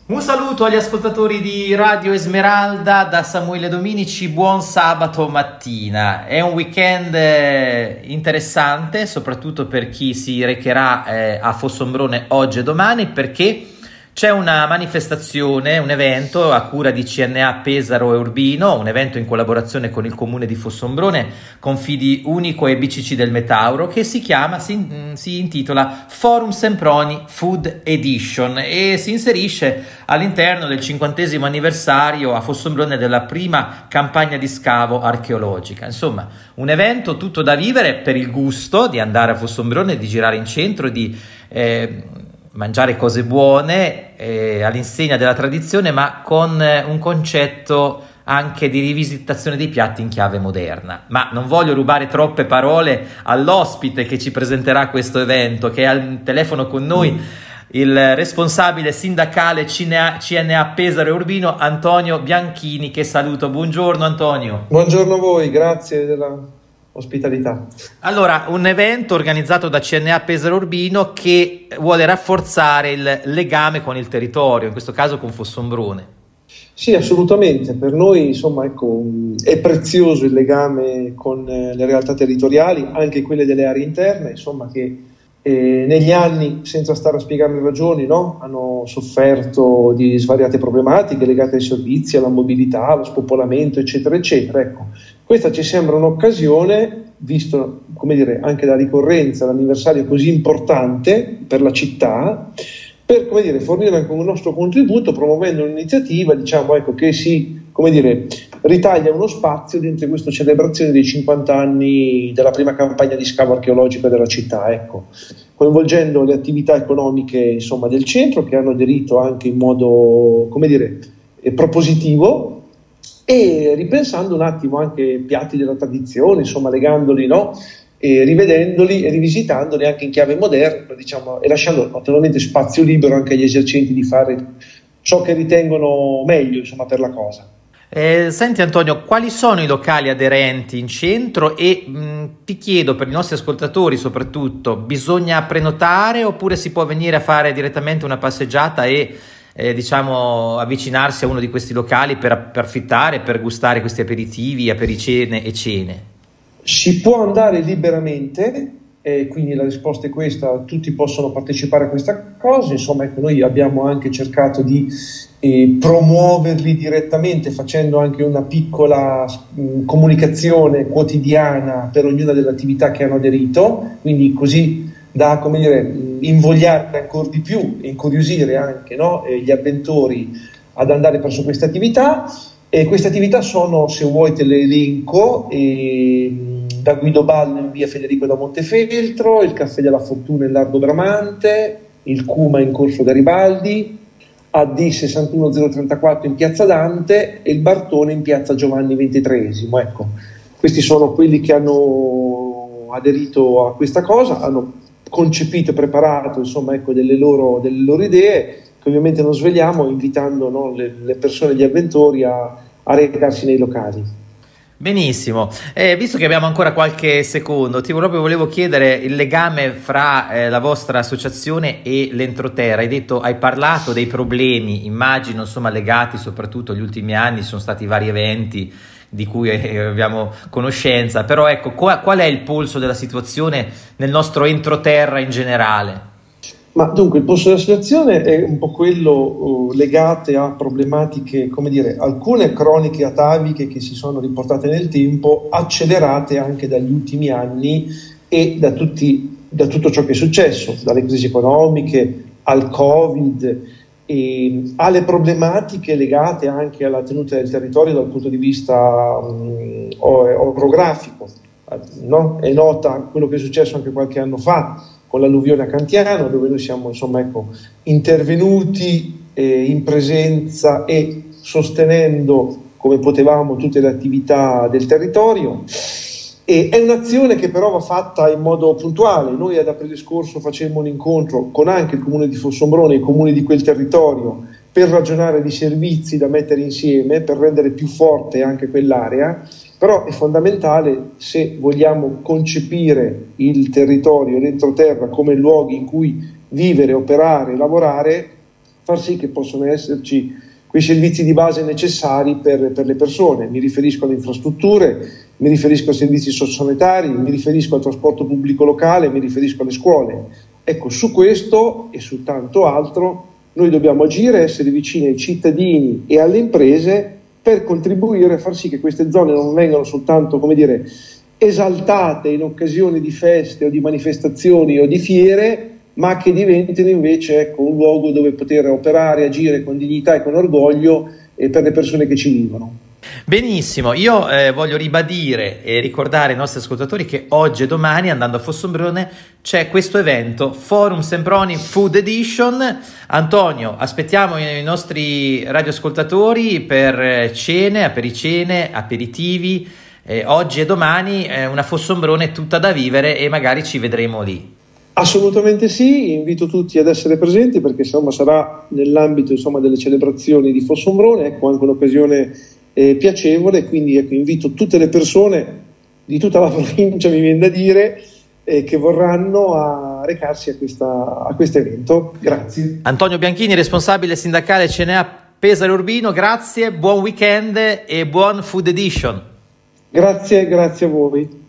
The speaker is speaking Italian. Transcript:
Un saluto agli ascoltatori di Radio Esmeralda da Samuele Dominici, buon sabato mattina. È un weekend interessante, soprattutto per chi si recherà a Fossombrone oggi e domani, perché c'è una manifestazione, un evento a cura di CNA Pesaro e Urbino, un evento in collaborazione con il comune di Fossombrone, Confidi Unico e BCC del Metauro, che si intitola Forum Semproni Food Edition e si inserisce all'interno del 50° anniversario a Fossombrone della prima campagna di scavo archeologica. Insomma, un evento tutto da vivere per il gusto di andare a Fossombrone, di girare in centro, di mangiare cose buone all'insegna della tradizione, ma con un concetto anche di rivisitazione dei piatti in chiave moderna. Ma non voglio rubare troppe parole all'ospite che ci presenterà questo evento, che è al telefono con noi il responsabile sindacale CNA Pesaro e Urbino, Antonio Bianchini, che saluto. Buongiorno Antonio. Buongiorno a voi, grazie della ospitalità. Allora, un evento organizzato da CNA Pesaro Urbino che vuole rafforzare il legame con il territorio, in questo caso con Fossombrone. Sì, assolutamente. Per noi, insomma, è prezioso il legame con le realtà territoriali, anche quelle delle aree interne, insomma, che negli anni, senza stare a spiegare le ragioni, no? Hanno sofferto di svariate problematiche legate ai servizi, alla mobilità, allo spopolamento, eccetera, eccetera. Ecco, questa ci sembra un'occasione, visto, come dire, anche la ricorrenza, l'anniversario così importante per la città, per, come dire, fornire anche un nostro contributo promuovendo un'iniziativa, diciamo, ecco, che si, come dire, ritaglia uno spazio dentro questa celebrazione dei 50 anni della prima campagna di scavo archeologico della città, ecco, coinvolgendo le attività economiche, insomma, del centro, che hanno aderito anche in modo, come dire, propositivo, e ripensando un attimo anche piatti della tradizione, insomma, legandoli, no? E rivedendoli e rivisitandoli anche in chiave moderna, diciamo, e lasciando naturalmente spazio libero anche agli esercenti di fare ciò che ritengono meglio, insomma, per la cosa. Senti Antonio, quali sono i locali aderenti in centro e ti chiedo, per i nostri ascoltatori soprattutto, bisogna prenotare oppure si può venire a fare direttamente una passeggiata e diciamo avvicinarsi a uno di questi locali per approfittare, per gustare questi aperitivi, apericene e cene? Si può andare liberamente, quindi la risposta è questa, tutti possono partecipare a questa cosa, insomma, ecco, noi abbiamo anche cercato di promuoverli direttamente facendo anche una piccola comunicazione quotidiana per ognuna delle attività che hanno aderito, quindi così da, come dire, invogliare ancora di più e incuriosire anche, no, gli avventori ad andare verso queste attività. E queste attività sono, se vuoi te le elenco, da Guidoballo in via Federico da Montefeltro, il Caffè della Fortuna in Largo Bramante, il Cuma in Corso Garibaldi, AD 61034 in piazza Dante e il Bartone in piazza Giovanni XXIII. Ecco, questi sono quelli che hanno aderito a questa cosa, hanno concepito e preparato, insomma, ecco, delle loro idee, che ovviamente non svegliamo, invitando, no, le persone, gli avventori a recarsi nei locali. Benissimo, visto che abbiamo ancora qualche secondo, volevo chiedere il legame fra la vostra associazione e l'entroterra. Hai parlato dei problemi, immagino, insomma, legati soprattutto agli ultimi anni, sono stati vari eventi di cui abbiamo conoscenza, però ecco, qual è il polso della situazione nel nostro entroterra in generale? Ma dunque il polso della situazione è un po' quello legate a problematiche, come dire, alcune croniche ataviche che si sono riportate nel tempo, accelerate anche dagli ultimi anni e da tutto ciò che è successo, dalle crisi economiche al Covid, e alle problematiche legate anche alla tenuta del territorio dal punto di vista orografico. No? È nota quello che è successo anche qualche anno fa con l'alluvione a Cantiano, dove noi siamo, insomma, ecco, intervenuti in presenza e sostenendo come potevamo tutte le attività del territorio. E è un'azione che però va fatta in modo puntuale. Noi ad aprile scorso facemmo un incontro con anche il comune di Fossombrone e i comuni di quel territorio per ragionare di servizi da mettere insieme per rendere più forte anche quell'area, però è fondamentale, se vogliamo concepire il territorio, l'entroterra, come luoghi in cui vivere, operare, lavorare, far sì che possano esserci quei servizi di base necessari per le persone. Mi riferisco alle infrastrutture, mi riferisco ai servizi sociosanitari, mi riferisco al trasporto pubblico locale, mi riferisco alle scuole. Ecco, su questo e su tanto altro noi dobbiamo agire, essere vicini ai cittadini e alle imprese per contribuire a far sì che queste zone non vengano soltanto, come dire, esaltate in occasione di feste o di manifestazioni o di fiere, ma che diventino invece, ecco, un luogo dove poter operare, agire con dignità e con orgoglio per le persone che ci vivono. Benissimo, io voglio ribadire e ricordare ai nostri ascoltatori che oggi e domani, andando a Fossombrone, c'è questo evento, Forum Semproni Food Edition. Antonio, aspettiamo i nostri radioascoltatori per cene, aperitivi, oggi e domani, una Fossombrone tutta da vivere e magari ci vedremo lì. Assolutamente sì, invito tutti ad essere presenti perché insomma sarà nell'ambito delle celebrazioni di Fossombrone, ecco, anche un'occasione piacevole, quindi ecco, invito tutte le persone di tutta la provincia, mi viene da dire, che vorranno a recarsi a questo evento. Grazie. Antonio Bianchini, responsabile sindacale CNA Pesaro Urbino, grazie, buon weekend e buon Food Edition. Grazie a voi.